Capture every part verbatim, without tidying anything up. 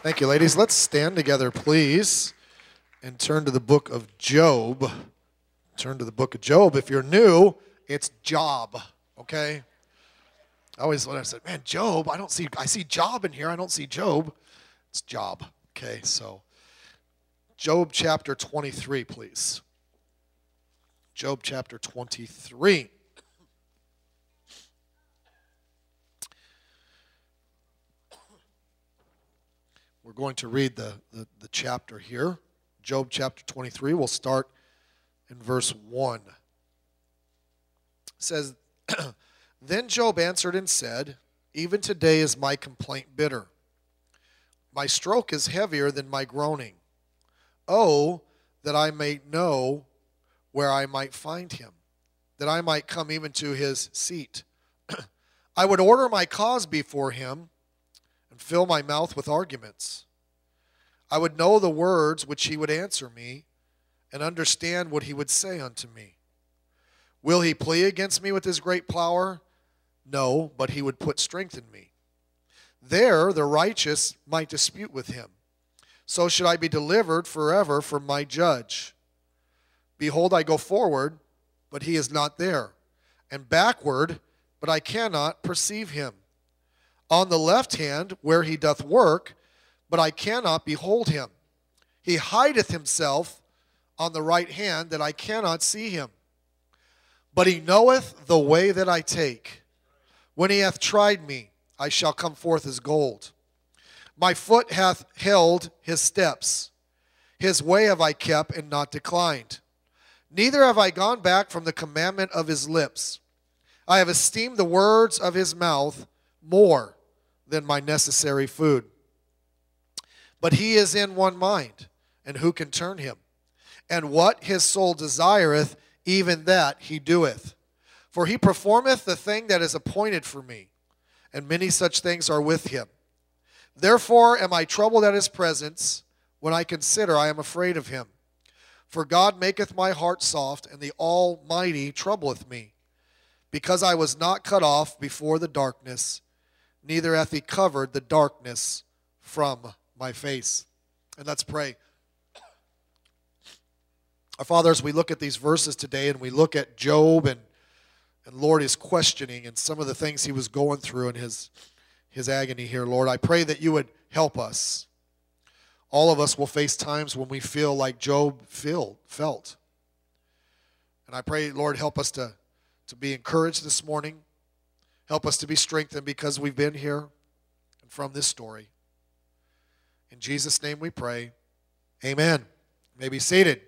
Thank you, ladies. Let's stand together, please, and turn to the book of Job. Turn to the book of Job. If you're new, it's Job, okay? I always, when I said, man, Job, I don't see, I see Job in here. I don't see Job. It's Job, okay? So, Job chapter twenty-three, please. Job chapter twenty-three. We're going to read the, the, the chapter here. Job chapter twenty-three. We'll start in verse one. It says, Then Job answered and said, Even today is my complaint bitter. My stroke is heavier than my groaning. Oh, that I may know where I might find him, that I might come even to his seat. I would order my cause before him, and fill my mouth with arguments. I would know the words which he would answer me, and understand what he would say unto me. Will he plea against me with his great power? No, but he would put strength in me. There the righteous might dispute with him. So should I be delivered forever from my judge. Behold, I go forward, but he is not there, and backward, but I cannot perceive him. On the left hand, where he doth work, but I cannot behold him. He hideth himself on the right hand, that I cannot see him. But he knoweth the way that I take. When he hath tried me, I shall come forth as gold. My foot hath held his steps. His way have I kept and not declined. Neither have I gone back from the commandment of his lips. I have esteemed the words of his mouth more than my necessary food. But he is in one mind, and who can turn him? And what his soul desireth, even that he doeth. For he performeth the thing that is appointed for me, and many such things are with him. Therefore am I troubled at his presence. When I consider, I am afraid of him. For God maketh my heart soft, and the Almighty troubleth me. Because I was not cut off before the darkness, neither hath he covered the darkness from my face. And let's pray. Our Father, as we look at these verses today, and we look at Job, and, and Lord, his questioning, and some of the things he was going through in his, his agony here, Lord, I pray that you would help us. All of us will face times when we feel like Job feel, felt. And I pray, Lord, help us to, to be encouraged this morning. Help us to be strengthened because we've been here and from this story. In Jesus' name we pray. Amen. You may be seated.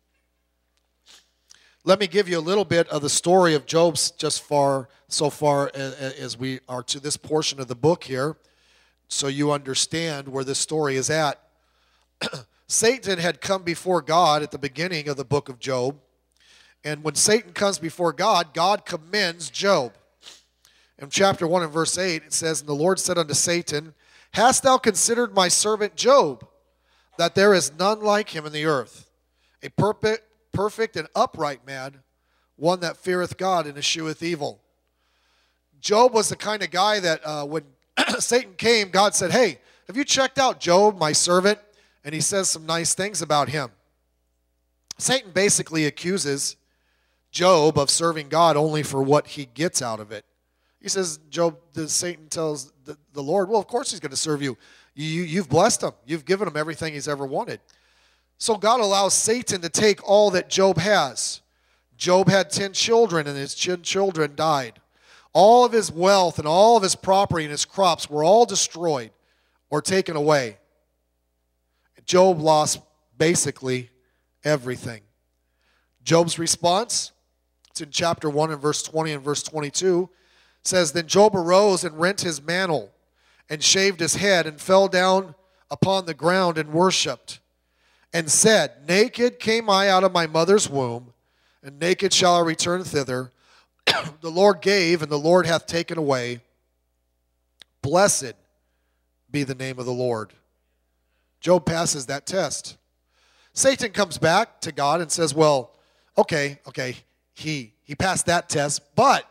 Let me give you a little bit of the story of Job just far, so far as we are to this portion of the book here, so you understand where this story is at. Satan had come before God at the beginning of the book of Job. And when Satan comes before God, God commends Job. In chapter one and verse eight, it says, And the Lord said unto Satan, Hast thou considered my servant Job, that there is none like him in the earth, a perfect, perfect and upright man, one that feareth God and escheweth evil. Job was the kind of guy that uh, when Satan came, God said, Hey, have you checked out Job, my servant? And he says some nice things about him. Satan basically accuses Job of serving God only for what he gets out of it. He says, Job, the Satan tells the, the Lord, well, of course he's going to serve you. you. You've blessed him. You've given him everything he's ever wanted. So God allows Satan to take all that Job has. Job had ten children, and his ten children died. All of his wealth and all of his property and his crops were all destroyed or taken away. Job lost basically everything. Job's response, it's in chapter one and verse twenty and verse twenty-two, says, Then Job arose and rent his mantle and shaved his head and fell down upon the ground and worshipped and said, Naked came I out of my mother's womb, and naked shall I return thither. The Lord gave, and the Lord hath taken away. Blessed be the name of the Lord. Job passes that test. Satan comes back to God and says, well, okay, okay, he, he passed that test, but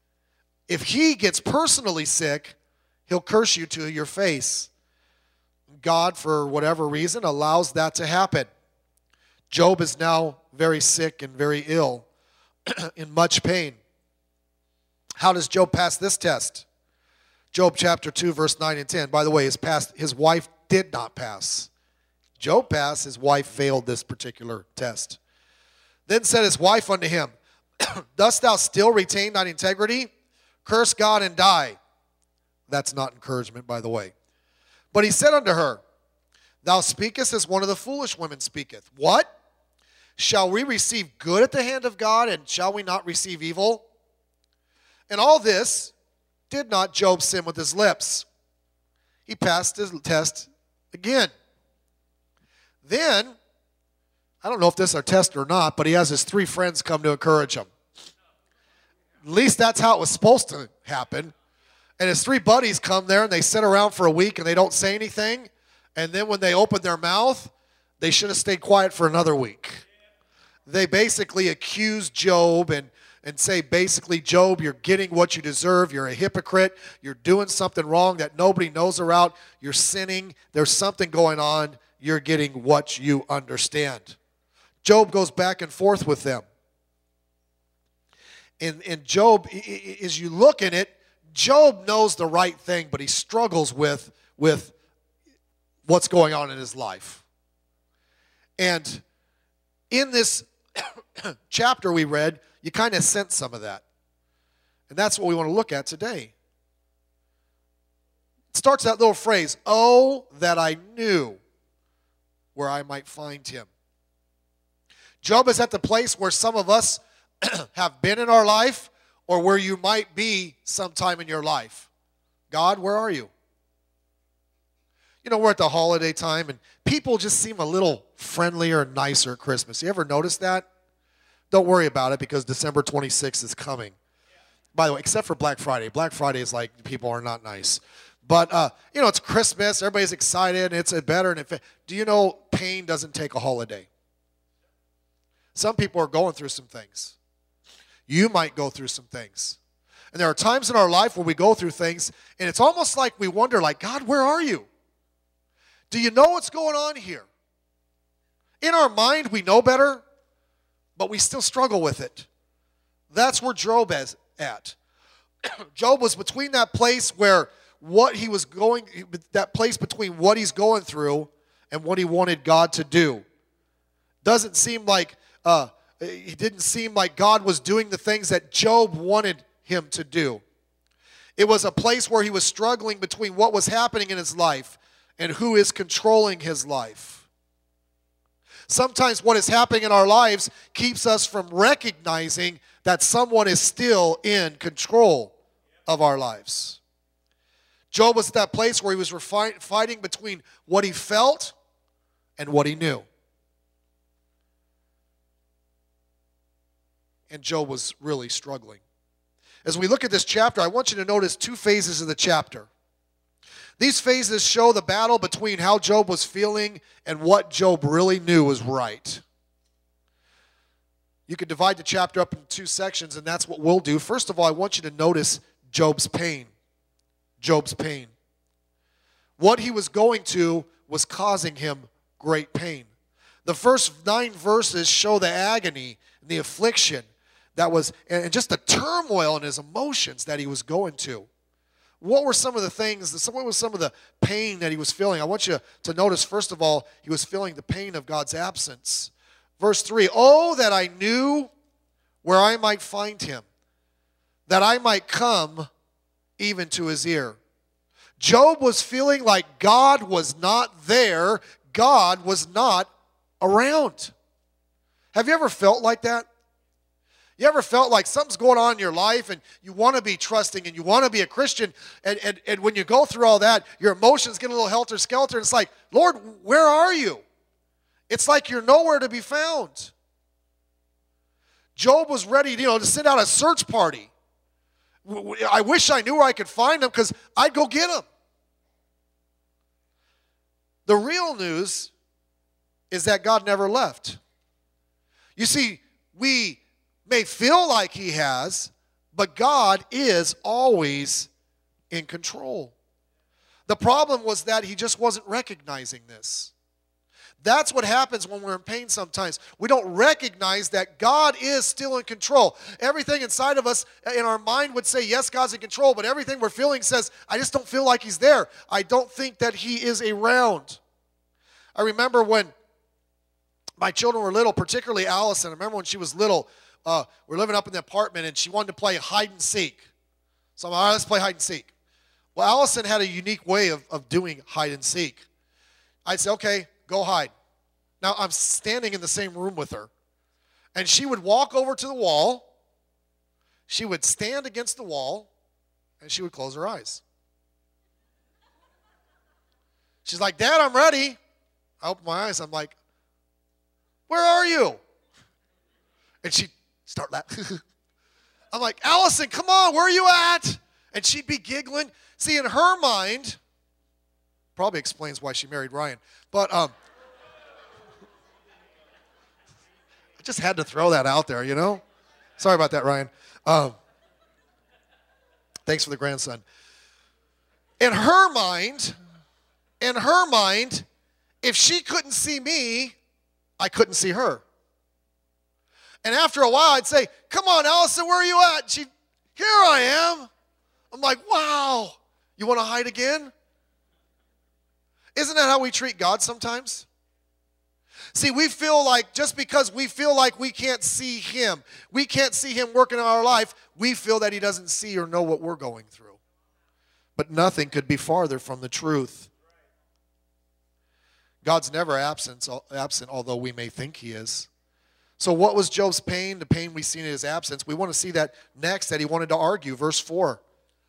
if he gets personally sick, he'll curse you to your face. God, for whatever reason, allows that to happen. Job is now very sick and very ill, in much pain. How does Job pass this test? Job chapter two, verse nine and ten. By the way, his, past, his wife did not pass. Job passed, his wife failed this particular test. Then said his wife unto him, Dost thou still retain thine integrity? Curse God and die. That's not encouragement, by the way. But he said unto her, Thou speakest as one of the foolish women speaketh. What? Shall we receive good at the hand of God, and shall we not receive evil? And all this did not Job sin with his lips. He passed his test again. Then, I don't know if this is our test or not, but he has his three friends come to encourage him. At least that's how it was supposed to happen. And his three buddies come there, and they sit around for a week, and they don't say anything. And then when they open their mouth, they should have stayed quiet for another week. They basically accuse Job and, and say, basically, Job, you're getting what you deserve. You're a hypocrite. You're doing something wrong that nobody knows about. You're sinning. There's something going on. You're getting what you understand. Job goes back and forth with them. And, and Job, as you look in it, Job knows the right thing, but he struggles with, with what's going on in his life. And in this chapter we read, you kind of sense some of that. And that's what we want to look at today. It starts that little phrase, oh, that I knew where I might find him. Job is at the place where some of us have been in our life, or where you might be sometime in your life. God, where are you? You know, we're at the holiday time, and people just seem a little friendlier and nicer at Christmas. You ever notice that? Don't worry about it, because December twenty-sixth is coming. By the way, except for Black Friday. Black Friday is like people are not nice. But, uh, you know, it's Christmas. Everybody's excited. It's better. And if, do you know pain doesn't take a holiday? Some people are going through some things. You might go through some things. And there are times in our life where we go through things, and it's almost like we wonder, like, God, where are you? Do you know what's going on here? In our mind, we know better, but we still struggle with it. That's where Job is at. Job was between that place where what he was going, that place between what he's going through and what he wanted God to do. Doesn't seem like, uh, it didn't seem like God was doing the things that Job wanted him to do. It was a place where he was struggling between what was happening in his life and who is controlling his life. Sometimes what is happening in our lives keeps us from recognizing that someone is still in control of our lives. Job was at that place where he was refi- fighting between what he felt and what he knew. And Job was really struggling. As we look at this chapter, I want you to notice two phases of the chapter. These phases show the battle between how Job was feeling and what Job really knew was right. You could divide the chapter up into two sections, and that's what we'll do. First of all, I want you to notice Job's pain. Job's pain. What he was going to was causing him great pain. The first nine verses show the agony and the affliction that was, and just the turmoil in his emotions that he was going to. What were some of the things, what was some of the pain that he was feeling? I want you to notice, first of all, he was feeling the pain of God's absence. Verse three, oh, that I knew where I might find him, that I might come even to his ear. Job was feeling like God was not there. God was not around. Have you ever felt like that? You ever felt like something's going on in your life and you want to be trusting and you want to be a Christian, and, and, and when you go through all that, your emotions get a little helter-skelter, and it's like, Lord, where are you? It's like you're nowhere to be found. Job was ready, you know, to send out a search party. I wish I knew where I could find him, because I'd go get him. The real news is that God never left. You see, we may feel like he has, but God is always in control. The problem was that he just wasn't recognizing this. That's what happens when we're in pain sometimes. We don't recognize that God is still in control. Everything inside of us, in our mind, would say, yes, God's in control, but everything we're feeling says, I just don't feel like he's there. I don't think that he is around. I remember when my children were little, particularly Allison. I remember when she was little, uh, we were living up in the apartment, and she wanted to play hide and seek. So I'm like, all right, let's play hide and seek. Well, Allison had a unique way of, of doing hide and seek. I'd say, okay, go hide. Now, I'm standing in the same room with her, and she would walk over to the wall, she would stand against the wall, and she would close her eyes. She's like, Dad, I'm ready. I open my eyes, I'm like, where are you? And she'd start laughing. I'm like, Allison, come on, where are you at? And she'd be giggling. See, in her mind, probably explains why she married Ryan, but um, I just had to throw that out there, you know? Sorry about that, Ryan. Um, thanks for the grandson. In her mind, in her mind, if she couldn't see me, I couldn't see her. And after a while, I'd say, come on, Allison, where are you at? She, here I am. I'm like, wow, you want to hide again? Isn't that how we treat God sometimes? See, we feel like just because we feel like we can't see him, we can't see him working in our life, we feel that he doesn't see or know what we're going through. But nothing could be farther from the truth. God's never absent, absent, although we may think he is. So what was Job's pain? The pain we see in his absence. We want to see that next, that he wanted to argue. Verse four.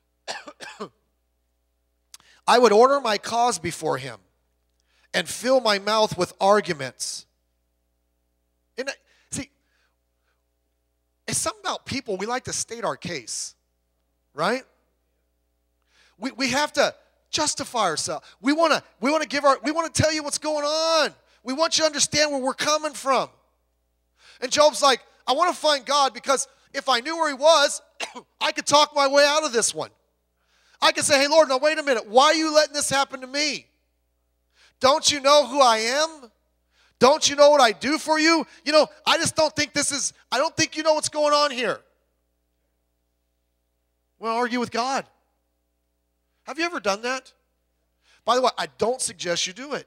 I would order my cause before him and fill my mouth with arguments. And see, it's something about people, we like to state our case, right? We, we have to justify ourselves. We want to we want to give our we want to tell you what's going on. We want you to understand where we're coming from. And Job's like, I want to find God because if I knew where he was, I could talk my way out of this one. I could say, hey, Lord, now wait a minute. Why are you letting this happen to me? Don't you know who I am? Don't you know what I do for you? You know, I just don't think this is, I don't think you know what's going on here. We'll argue with God. Have you ever done that? By the way, I don't suggest you do it.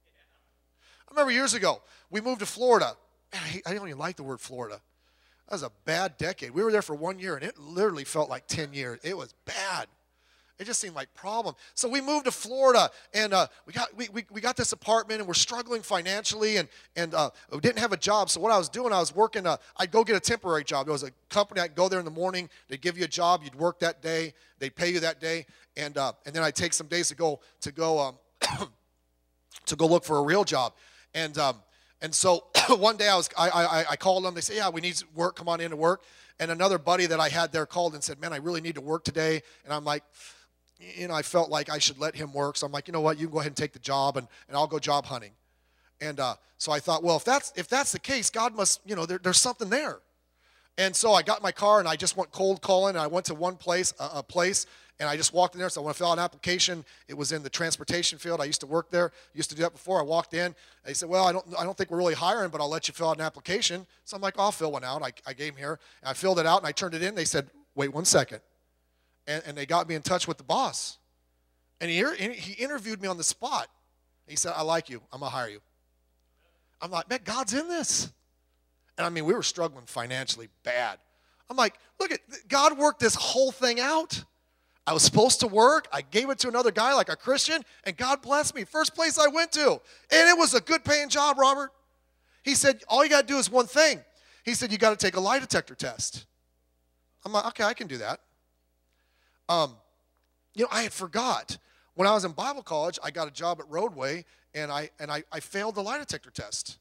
I remember years ago, we moved to Florida. Man, I, hate, I don't even like the word Florida. That was a bad decade. We were there for one year, and it literally felt like ten years. It was bad. It just seemed like problem. So we moved to Florida, and uh, we got we, we we got this apartment, and we're struggling financially, and and uh, we didn't have a job. So what I was doing, I was working. Uh, I'd go get a temporary job. There was a company. I'd go there in the morning. They'd give you a job. You'd work that day. They'd pay you that day, and uh, and then I'd take some days to go to go um, to go look for a real job, and um, and so one day I was I, I I called them. They said, yeah, we need work. Come on in to work. And another buddy that I had there called and said, man, I really need to work today. And I'm like, you know, I felt like I should let him work. So I'm like, you know what, you can go ahead and take the job, and, and I'll go job hunting. And uh, so I thought, well, if that's if that's the case, God must, you know, there, there's something there. And so I got in my car, and I just went cold calling, and I went to one place, a, a place, and I just walked in there. So I want to fill out an application. It was in the transportation field. I used to work there. Used to do that before. I walked in. They said, well, I don't I don't think we're really hiring, but I'll let you fill out an application. So I'm like, I'll fill one out. I, I gave them here. And I filled it out, and I turned it in. They said, wait one second. And, and they got me in touch with the boss. And he, he interviewed me on the spot. He said, I like you. I'm going to hire you. I'm like, man, God's in this. And I mean, we were struggling financially bad. I'm like, look, at God worked this whole thing out. I was supposed to work. I gave it to another guy like a Christian, and God blessed me. First place I went to. And it was a good paying job, Robert. He said, all you got to do is one thing. He said, you got to take a lie detector test. I'm like, okay, I can do that. Um, you know, I had forgot. When I was in Bible college, I got a job at Roadway, and I and I, I failed the lie detector test.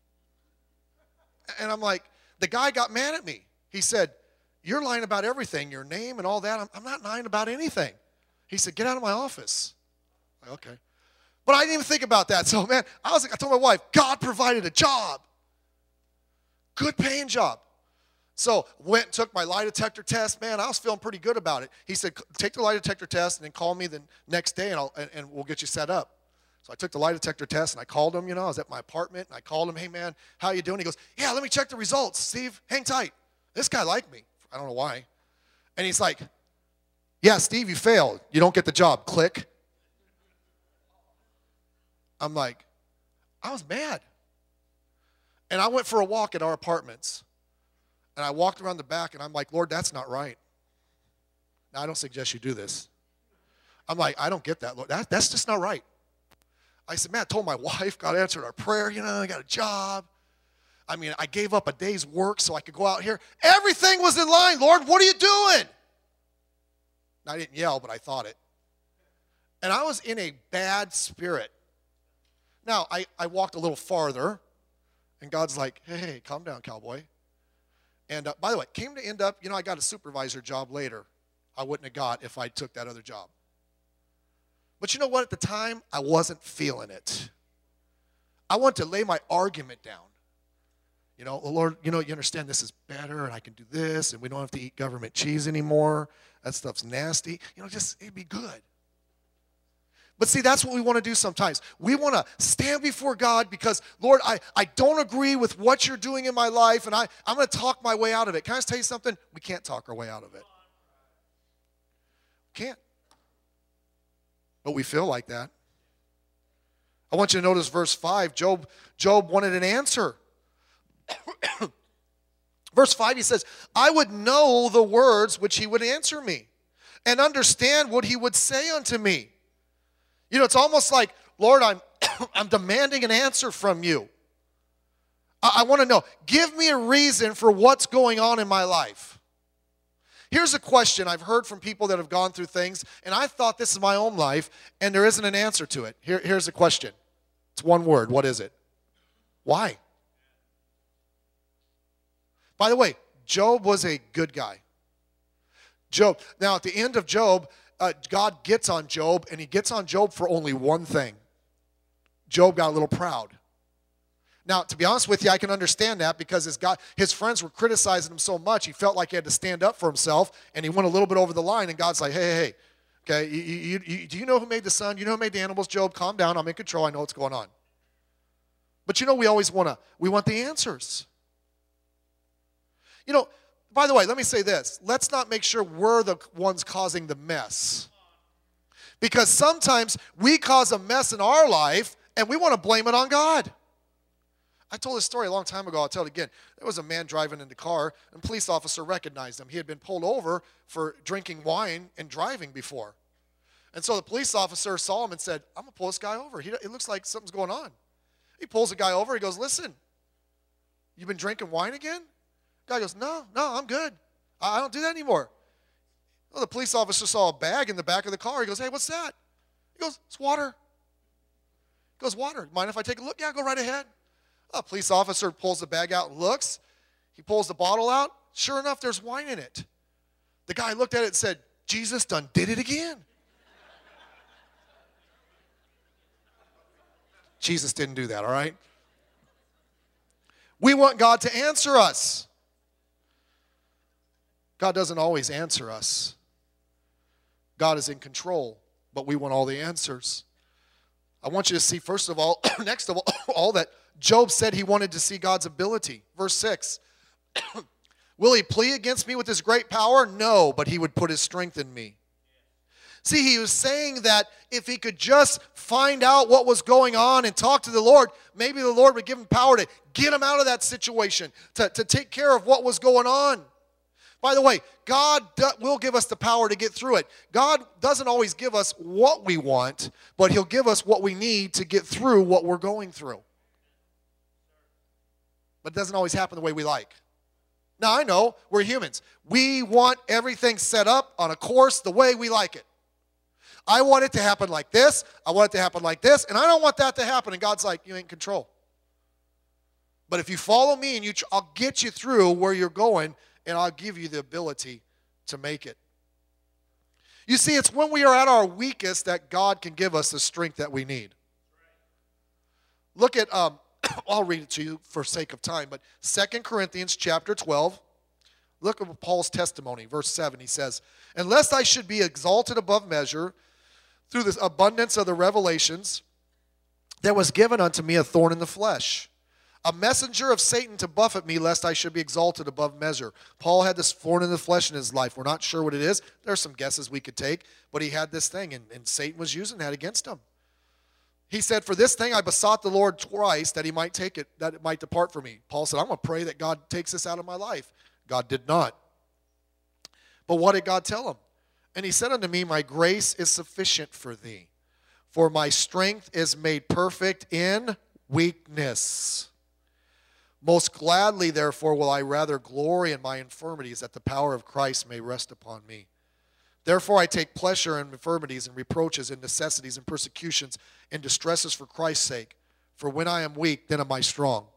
And I'm like, the guy got mad at me. He said, you're lying about everything, your name and all that. I'm, I'm not lying about anything. He said, get out of my office. I'm like, okay. But I didn't even think about that. So, man, I was I told my wife, God provided a job. Good paying job. So went and took my lie detector test. Man, I was feeling pretty good about it. He said, take the lie detector test and then call me the next day and, I'll, and, and we'll get you set up. So I took the lie detector test and I called him, you know, I was at my apartment and I called him, hey man, how you doing? He goes, yeah, let me check the results. Steve, hang tight. This guy liked me. I don't know why. And he's like, yeah, Steve, you failed. You don't get the job. Click. I'm like, I was mad. And I went for a walk at our apartments. And I walked around the back, and I'm like, Lord, that's not right. Now, I don't suggest you do this. I'm like, I don't get that, Lord. That, that's just not right. I said, man, I told my wife, God answered our prayer. You know, I got a job. I mean, I gave up a day's work so I could go out here. Everything was in line, Lord. What are you doing? And I didn't yell, but I thought it. And I was in a bad spirit. Now, I, I walked a little farther, and God's like, hey, hey, calm down, cowboy. And uh, by the way, came to end up, you know, I got a supervisor job later. I wouldn't have got if I took that other job. But you know what? At the time, I wasn't feeling it. I wanted to lay my argument down. You know, Lord, you know, you understand this is better, and I can do this, and we don't have to eat government cheese anymore. That stuff's nasty. You know, just, it'd be good. But see, that's what we want to do sometimes. We want to stand before God because, Lord, I, I don't agree with what you're doing in my life, and I, I'm going to talk my way out of it. Can I just tell you something? We can't talk our way out of it. Can't. But we feel like that. I want you to notice verse five. Job, Job wanted an answer. Verse five, he says, I would know the words which he would answer me and understand what he would say unto me. You know, it's almost like, Lord, I'm, I'm demanding an answer from you. I, I want to know. Give me a reason for what's going on in my life. Here's a question I've heard from people that have gone through things, and I thought this is my own life, and there isn't an answer to it. Here, here's the question. It's one word. What is it? Why? By the way, Job was a good guy. Job. Now, at the end of Job, uh, God gets on Job, and he gets on Job for only one thing. Job got a little proud. Now, to be honest with you, I can understand that because his, God, his friends were criticizing him so much, he felt like he had to stand up for himself, and he went a little bit over the line, and God's like, hey, hey, hey, okay, you, you, you, do you know who made the sun? You know who made the animals? Job, calm down. I'm in control. I know what's going on. But you know, we always want to, we want the answers. You know, by the way, let me say this. Let's not make sure we're the ones causing the mess. Because sometimes we cause a mess in our life, and we want to blame it on God. I told this story a long time ago. I'll tell it again. There was a man driving in the car, and a police officer recognized him. He had been pulled over for drinking wine and driving before. And so the police officer saw him and said, I'm going to pull this guy over. He, it looks like something's going on. He pulls the guy over. He goes, listen, you've been drinking wine again? The guy goes, no, no, I'm good. I, I don't do that anymore. Well, the police officer saw a bag in the back of the car. He goes, hey, what's that? He goes, it's water. He goes, water. Mind if I take a look? Yeah, go right ahead. A police officer pulls the bag out and looks. He pulls the bottle out. Sure enough, there's wine in it. The guy looked at it and said, Jesus done did it again. Jesus didn't do that, all right? We want God to answer us. God doesn't always answer us. God is in control, but we want all the answers. I want you to see, first of all, next of all, all that Job said he wanted to see God's ability. Verse six, will he plead against me with his great power? No, but he would put his strength in me. See, he was saying that if he could just find out what was going on and talk to the Lord, maybe the Lord would give him power to get him out of that situation, to, to take care of what was going on. By the way, God do, will give us the power to get through it. God doesn't always give us what we want, but he'll give us what we need to get through what we're going through. But it doesn't always happen the way we like. Now, I know we're humans. We want everything set up on a course the way we like it. I want it to happen like this. I want it to happen like this. And I don't want that to happen. And God's like, you ain't in control. But if you follow me, and you, I'll get you through where you're going, and I'll give you the ability to make it. You see, it's when we are at our weakest that God can give us the strength that we need. Look at, um, I'll read it to you for sake of time, but Second Corinthians chapter twelve, look at Paul's testimony, verse seven. He says, "And lest I should be exalted above measure through the abundance of the revelations, there was given unto me a thorn in the flesh, a messenger of Satan to buffet me, lest I should be exalted above measure." Paul had this thorn in the flesh in his life. We're not sure what it is. There are some guesses we could take, but he had this thing, and, and Satan was using that against him. He said, "For this thing I besought the Lord twice that he might take it, that it might depart from me." Paul said, "I'm going to pray that God takes this out of my life." God did not. But what did God tell him? "And he said unto me, My grace is sufficient for thee, for my strength is made perfect in weakness. Most gladly, therefore, will I rather glory in my infirmities, that the power of Christ may rest upon me. Therefore I take pleasure in infirmities and reproaches and necessities and persecutions and distresses for Christ's sake. For when I am weak, then am I strong."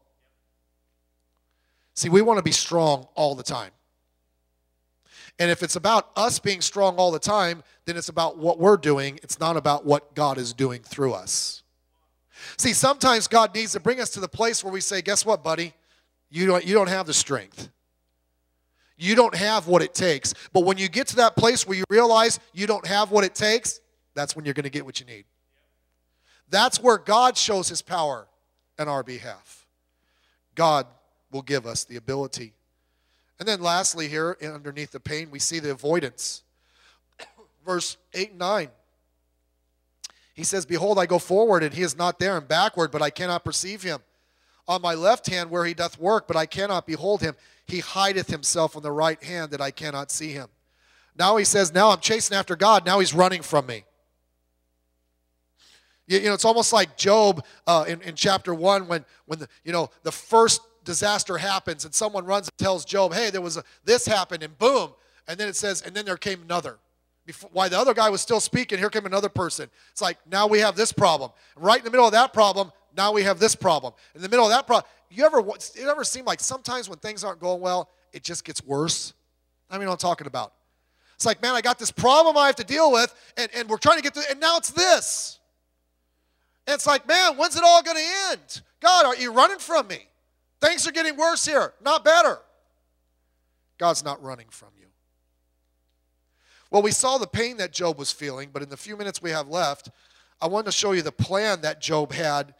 See, we want to be strong all the time. And if it's about us being strong all the time, then it's about what we're doing. It's not about what God is doing through us. See, sometimes God needs to bring us to the place where we say, "Guess what, buddy? You don't, you don't have the strength. You don't have what it takes." But when you get to that place where you realize you don't have what it takes, that's when you're going to get what you need. That's where God shows his power on our behalf. God will give us the ability. And then lastly here, underneath the pain, we see the avoidance. Verse eight and nine. He says, "Behold, I go forward, and he is not there, and backward, but I cannot perceive him. On my left hand where he doth work, but I cannot behold him. He hideth himself on the right hand, that I cannot see him." Now he says, now I'm chasing after God. Now he's running from me. You, you know, it's almost like Job uh, in, in chapter one when, when the, you know, the first disaster happens and someone runs and tells Job, "Hey, there was a, this happened," and boom. And then it says, and then there came another. Before, while the other guy was still speaking, here came another person. It's like, now we have this problem. Right in the middle of that problem, now we have this problem. In the middle of that problem, you ever, it ever seem like sometimes when things aren't going well, it just gets worse? I mean, what I'm talking about. It's like, man, I got this problem I have to deal with, and, and we're trying to get through, and now it's this. And it's like, man, when's it all going to end? God, are you running from me? Things are getting worse here, not better. God's not running from you. Well, we saw the pain that Job was feeling, but in the few minutes we have left, I want to show you the plan that Job had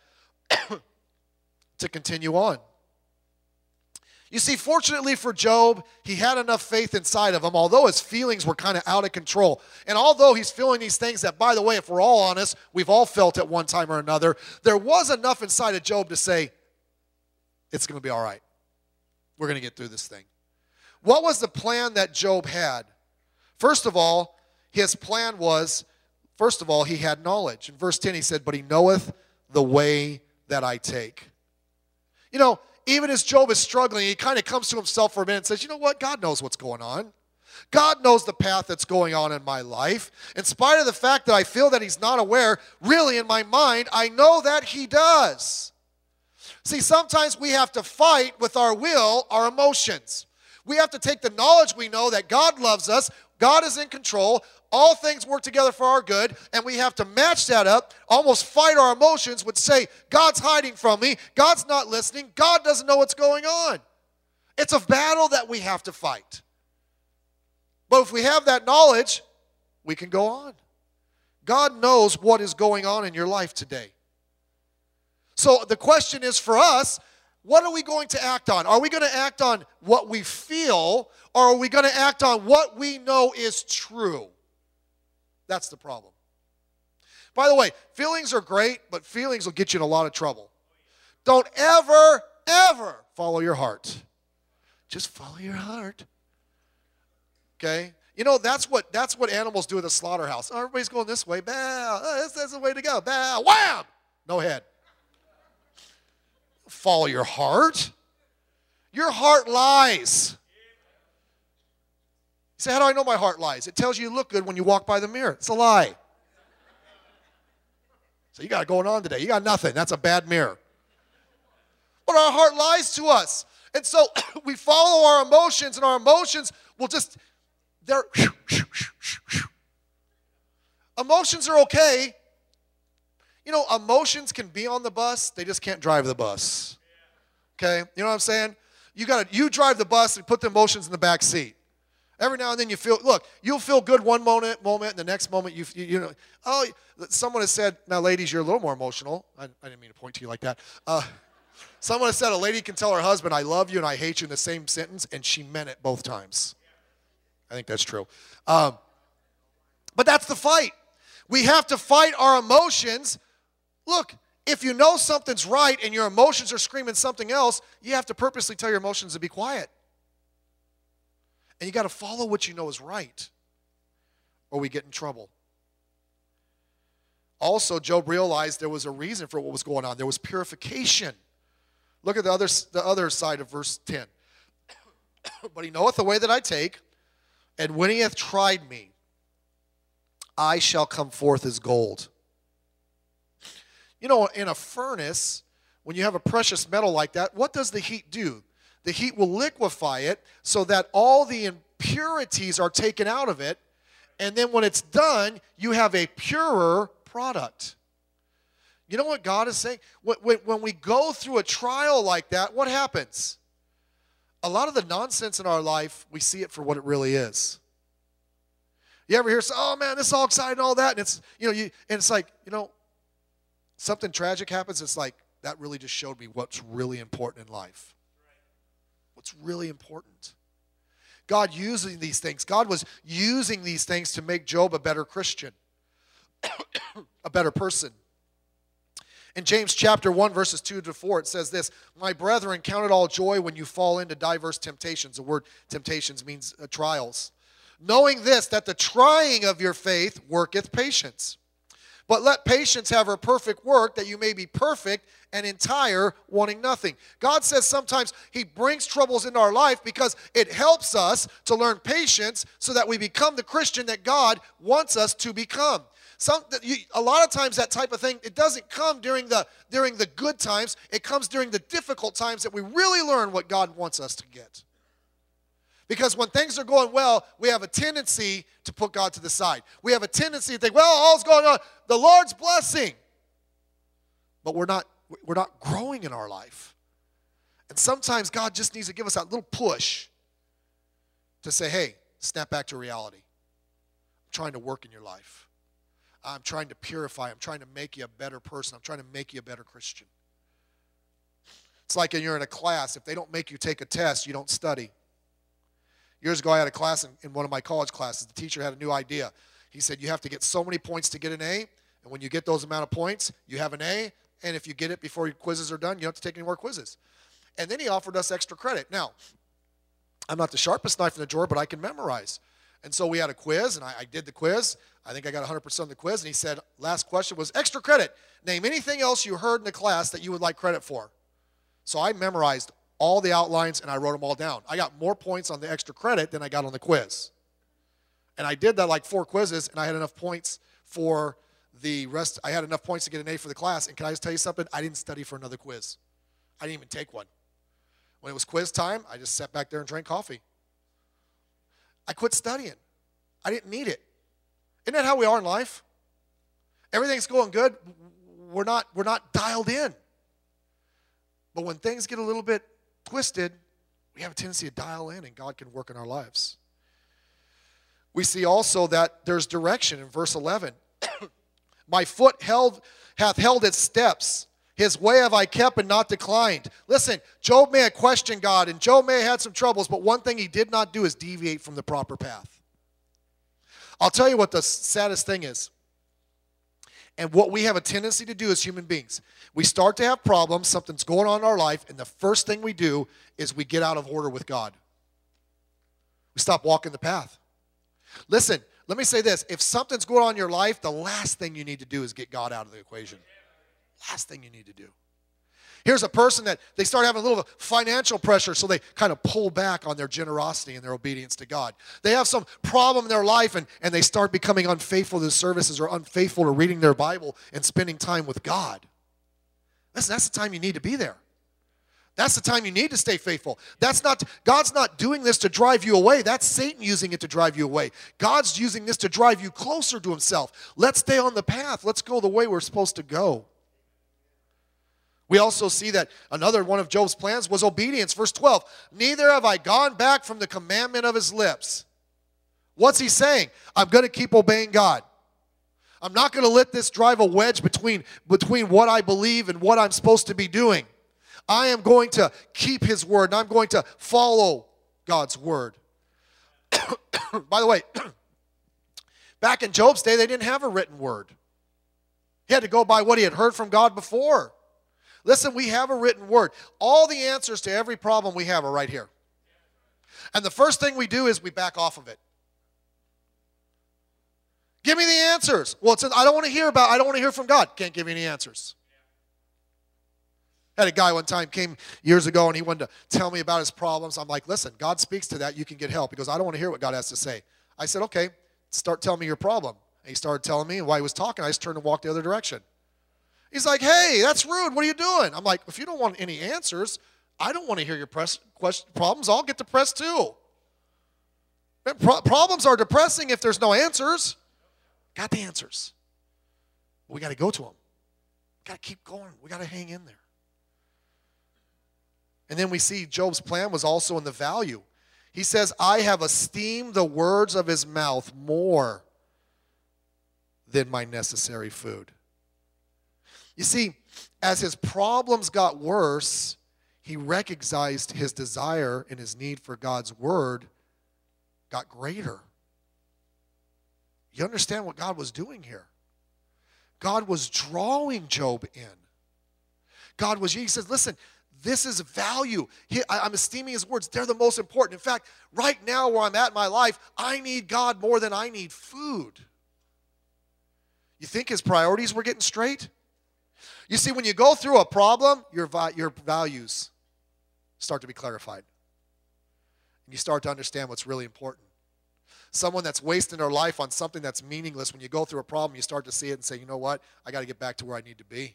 to continue on. You see, fortunately for Job, he had enough faith inside of him, although his feelings were kind of out of control. And although he's feeling these things that, by the way, if we're all honest, we've all felt at one time or another, there was enough inside of Job to say, it's going to be all right. We're going to get through this thing. What was the plan that Job had? First of all, his plan was, first of all, he had knowledge. In verse ten, he said, "But he knoweth the way that I take." You know, even as Job is struggling, he kind of comes to himself for a minute and says, you know what? God knows what's going on. God knows the path that's going on in my life. In spite of the fact that I feel that he's not aware, really in my mind, I know that he does. See, sometimes we have to fight with our will, our emotions. We have to take the knowledge we know that God loves us, God is in control, all things work together for our good, and we have to match that up, almost fight our emotions, which say, God's hiding from me, God's not listening, God doesn't know what's going on. It's a battle that we have to fight. But if we have that knowledge, we can go on. God knows what is going on in your life today. So the question is for us, what are we going to act on? Are we going to act on what we feel, or are we going to act on what we know is true? That's the problem. By the way, feelings are great, but feelings will get you in a lot of trouble. Don't ever, ever follow your heart. Just follow your heart. Okay? You know, that's what that's what animals do at the slaughterhouse. Oh, everybody's going this way. Bow. Oh, this, that's the way to go. Bow. Wham! No head. Follow your heart. Your heart lies. You say, how do I know my heart lies? It tells you you look good when you walk by the mirror. It's a lie. So you got it going on today. You got nothing. That's a bad mirror. But our heart lies to us. And so we follow our emotions, and our emotions will just, they're, emotions are okay. You know, emotions can be on the bus, they just can't drive the bus. Okay? You know what I'm saying? you got to, you drive the bus and put the emotions in the back seat. Every now and then you feel, look, you'll feel good one moment, moment, and the next moment you, you, you know, oh, someone has said, now ladies, you're a little more emotional. I, I didn't mean to point to you like that. Uh, someone has said a lady can tell her husband, I love you and I hate you in the same sentence, and she meant it both times. I think that's true. Um, but that's the fight. We have to fight our emotions. Look, if you know something's right and your emotions are screaming something else, you have to purposely tell your emotions to be quiet. And you got to follow what you know is right, or we get in trouble. Also, Job realized there was a reason for what was going on. There was purification. Look at the other, the other side of verse ten. But he knoweth the way that I take, and when he hath tried me, I shall come forth as gold. You know, in a furnace, when you have a precious metal like that, what does the heat do? The heat will liquefy it so that all the impurities are taken out of it. And then when it's done, you have a purer product. You know what God is saying? When we go through a trial like that, what happens? A lot of the nonsense in our life, we see it for what it really is. You ever hear, oh man, this is all exciting and all that, and it's, you know, you, and it's like, you know, something tragic happens, it's like, that really just showed me what's really important in life. What's really important. God using these things. God was using these things to make Job a better Christian, a better person. In James chapter one, verses two to four, it says this, my brethren, count it all joy when you fall into diverse temptations. The word temptations means uh, trials. Knowing this, that the trying of your faith worketh patience. But let patience have her perfect work, that you may be perfect and entire, wanting nothing. God says sometimes he brings troubles into our life because it helps us to learn patience so that we become the Christian that God wants us to become. Some, you, a lot of times that type of thing, it doesn't come during the, during the good times. It comes during the difficult times that we really learn what God wants us to get. Because when things are going well, we have a tendency to put God to the side. We have a tendency to think, well, all's going on, the Lord's blessing. But we're not, we're not growing in our life. And sometimes God just needs to give us that little push to say, hey, snap back to reality. I'm trying to work in your life. I'm trying to purify. I'm trying to make you a better person. I'm trying to make you a better Christian. It's like when you're in a class. If they don't make you take a test, you don't study. Years ago, I had a class in, in one of my college classes. The teacher had a new idea. He said, you have to get so many points to get an A, and when you get those amount of points, you have an A, and if you get it before your quizzes are done, you don't have to take any more quizzes. And then he offered us extra credit. Now, I'm not the sharpest knife in the drawer, but I can memorize. And so we had a quiz, and I, I did the quiz. I think I got one hundred percent of the quiz, and he said, last question was extra credit. Name anything else you heard in the class that you would like credit for. So I memorized all the outlines, and I wrote them all down. I got more points on the extra credit than I got on the quiz. And I did that like four quizzes, and I had enough points for the rest. I had enough points to get an A for the class. And can I just tell you something? I didn't study for another quiz. I didn't even take one. When it was quiz time, I just sat back there and drank coffee. I quit studying. I didn't need it. Isn't that how we are in life? Everything's going good. We're not, we're not dialed in. But when things get a little bit twisted, we have a tendency to dial in, and God can work in our lives. We see also that there's direction in verse eleven. My foot held hath held its steps. His way have I kept and not declined. Listen, Job may have questioned God, and Job may have had some troubles, but one thing he did not do is deviate from the proper path. I'll tell you what the saddest thing is. And what we have a tendency to do as human beings. We start to have problems, something's going on in our life, and the first thing we do is we get out of order with God. We stop walking the path. Listen, let me say this. If something's going on in your life, the last thing you need to do is get God out of the equation. Last thing you need to do. Here's a person that they start having a little financial pressure, so they kind of pull back on their generosity and their obedience to God. They have some problem in their life, and, and they start becoming unfaithful to the services or unfaithful to reading their Bible and spending time with God. Listen, that's the time you need to be there. That's the time you need to stay faithful. That's not, God's not doing this to drive you away. That's Satan using it to drive you away. God's using this to drive you closer to himself. Let's stay on the path. Let's go the way we're supposed to go. We also see that another one of Job's plans was obedience. Verse twelve, neither have I gone back from the commandment of his lips. What's he saying? I'm going to keep obeying God. I'm not going to let this drive a wedge between, between what I believe and what I'm supposed to be doing. I am going to keep his word, and I'm going to follow God's word. By the way, back in Job's day, they didn't have a written word. He had to go by what he had heard from God before. Listen, we have a written word. All the answers to every problem we have are right here. And the first thing we do is we back off of it. Give me the answers. Well, it says, I don't want to hear about, I don't want to hear from God. Can't give you any answers. I had a guy one time came years ago and he wanted to tell me about his problems. I'm like, listen, God speaks to that. You can get help. He goes, I don't want to hear what God has to say. I said, okay, start telling me your problem. And he started telling me, and while he was talking, I just turned and walked the other direction. He's like, hey, that's rude. What are you doing? I'm like, if you don't want any answers, I don't want to hear your press, question, problems. I'll get depressed too. Pro- problems are depressing if there's no answers. Got the answers. We got to go to them. Got to keep going. We got to hang in there. And then we see Job's plan was also in the value. He says, I have esteemed the words of his mouth more than my necessary food. You see, as his problems got worse, he recognized his desire and his need for God's word got greater. You understand what God was doing here? God was drawing Job in. God was, he says, listen, this is value. He, I, I'm esteeming his words. They're the most important. In fact, right now where I'm at in my life, I need God more than I need food. You think his priorities were getting straight? You see, when you go through a problem, your, your values start to be clarified. And you start to understand what's really important. Someone that's wasting their life on something that's meaningless, when you go through a problem, you start to see it and say, you know what? I got to get back to where I need to be.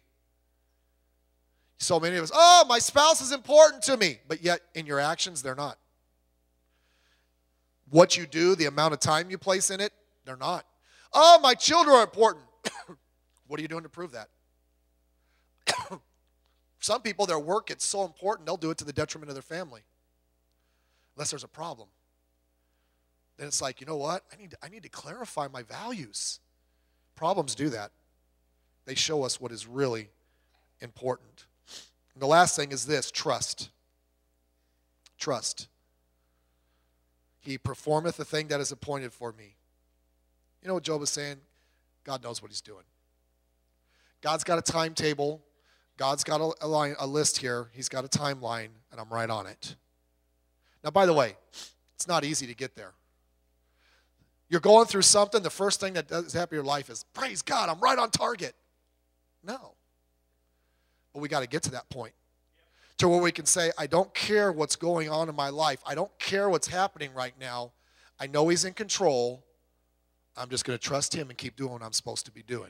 So many of us, oh, my spouse is important to me. But yet, in your actions, they're not. What you do, the amount of time you place in it, they're not. Oh, my children are important. What are you doing to prove that? Some people, their work gets so important, they'll do it to the detriment of their family. Unless there's a problem. Then it's like, you know what? I need to, I need to clarify my values. Problems do that. They show us what is really important. And the last thing is this, trust. Trust. He performeth the thing that is appointed for me. You know what Job is saying? God knows what he's doing. God's got a timetable. God's got a, a, line, a list here. He's got a timeline, and I'm right on it. Now, by the way, it's not easy to get there. You're going through something, the first thing that does happen in your life is, praise God, I'm right on target. No. But we got to get to that point to where we can say, I don't care what's going on in my life. I don't care what's happening right now. I know he's in control. I'm just going to trust him and keep doing what I'm supposed to be doing.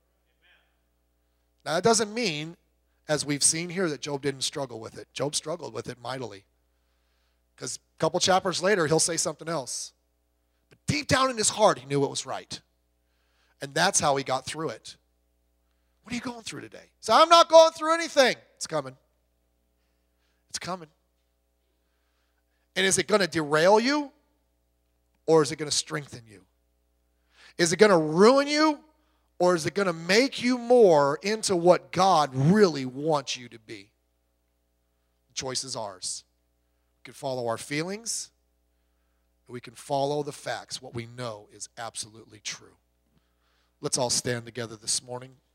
Now, that doesn't mean, as we've seen here, that Job didn't struggle with it. Job struggled with it mightily. Because a couple chapters later, he'll say something else. But deep down in his heart, he knew it was right. And that's how he got through it. What are you going through today? So I'm not going through anything. It's coming. It's coming. And is it going to derail you? Or is it going to strengthen you? Is it going to ruin you? Or is it going to make you more into what God really wants you to be? The choice is ours. We can follow our feelings. Or we can follow the facts, what we know is absolutely true. Let's all stand together this morning.